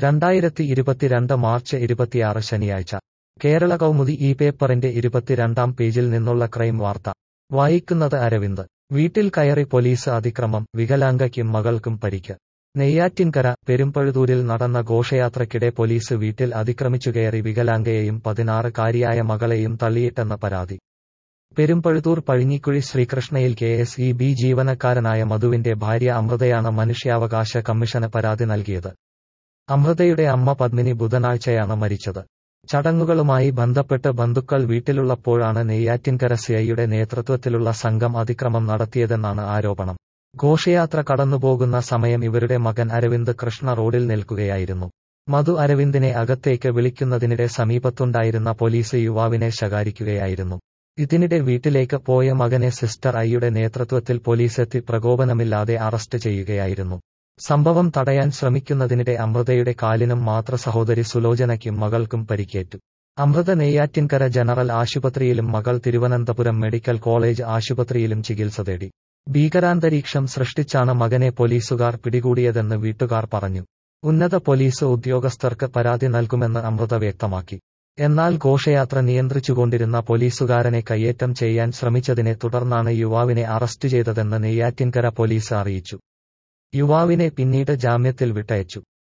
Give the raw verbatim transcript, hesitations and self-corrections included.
രണ്ടായിരത്തി ഇരുപത്തിരണ്ട് മാർച്ച് ഇരുപത്തിയാറ് ശനിയാഴ്ച കേരള കൗമുദി ഈ പേപ്പറിന്റെ ഇരുപത്തിരണ്ടാം പേജിൽ നിന്നുള്ള ക്രൈം വാർത്ത വായിക്കുന്നത് അരവിന്ദ്. വീട്ടിൽ കയറി പോലീസ് അതിക്രമം, വികലാംഗയ്ക്കും മകൾക്കും പരിക്ക്. നെയ്യാറ്റിൻകര പെരുമ്പഴുതൂരിൽ നടന്ന ഘോഷയാത്രയ്ക്കിടെ പോലീസ് വീട്ടിൽ അതിക്രമിച്ചുകയറി വികലാംഗയെയും പതിനാറുകാരിയായ മകളെയും തള്ളിയിട്ടെന്ന പരാതി. പെരുമ്പഴുതൂർ പഴിഞ്ഞിക്കുഴി ശ്രീകൃഷ്ണയിൽ കെ എസ് ഇ ബി ജീവനക്കാരനായ മധുവിന്റെ ഭാര്യ അമൃതയാണ് മനുഷ്യാവകാശ കമ്മീഷന് പരാതി നൽകിയത്. അമൃതയുടെ അമ്മ പത്മിനി ബുധനാഴ്ചയാണ് മരിച്ചത്. ചടങ്ങുകളുമായി ബന്ധപ്പെട്ട് ബന്ധുക്കൾ വീട്ടിലുള്ളപ്പോഴാണ് നെയ്യാറ്റിൻകര സിഐയുടെ നേതൃത്വത്തിലുള്ള സംഘം അതിക്രമം നടത്തിയതെന്നാണ് ആരോപണം. ഘോഷയാത്ര കടന്നുപോകുന്ന സമയം ഇവരുടെ മകൻ അരവിന്ദ് കൃഷ്ണ റോഡിൽ നിൽക്കുകയായിരുന്നു. മധു അരവിന്ദിനെ അകത്തേക്ക് വിളിക്കുന്നതിനിടെ സമീപത്തുണ്ടായിരുന്ന പോലീസ് യുവാവിനെ ശകാരിക്കുകയായിരുന്നു. ഇതിനിടെ വീട്ടിലേക്ക് പോയ മകനെ സിസ്റ്റർ ഐയുടെ നേതൃത്വത്തിൽ പോലീസെത്തി പ്രകോപനമില്ലാതെ അറസ്റ്റ് ചെയ്യുകയായിരുന്നു. സംഭവം തടയാൻ ശ്രമിക്കുന്നതിനിടെ അമൃതയുടെ കാലിനും മാതൃസഹോദരി സുലോചനയ്ക്കും മകൾക്കും പരിക്കേറ്റു. അമൃത നെയ്യാറ്റിൻകര ജനറൽ ആശുപത്രിയിലും മകൾ തിരുവനന്തപുരം മെഡിക്കൽ കോളേജ് ആശുപത്രിയിലും ചികിത്സ തേടി. ഭീകരാന്തരീക്ഷം സൃഷ്ടിച്ചാണ് മകനെ പോലീസുകാർ പിടികൂടിയതെന്ന് വീട്ടുകാർ പറഞ്ഞു. ഉന്നത പോലീസ് ഉദ്യോഗസ്ഥർക്ക് പരാതി നൽകുമെന്ന് അമൃത വ്യക്തമാക്കി. എന്നാൽ ഘോഷയാത്ര നിയന്ത്രിച്ചുകൊണ്ടിരുന്ന പോലീസുകാരനെ കയ്യേറ്റം ചെയ്യാൻ ശ്രമിച്ചതിനെ തുടർന്നാണ് യുവാവിനെ അറസ്റ്റ് ചെയ്തതെന്ന് നെയ്യാറ്റിൻകര പോലീസ് അറിയിച്ചു. യുവാവിനെ പിന്നീട് ജാമ്യത്തിൽ വിട്ടയച്ചു.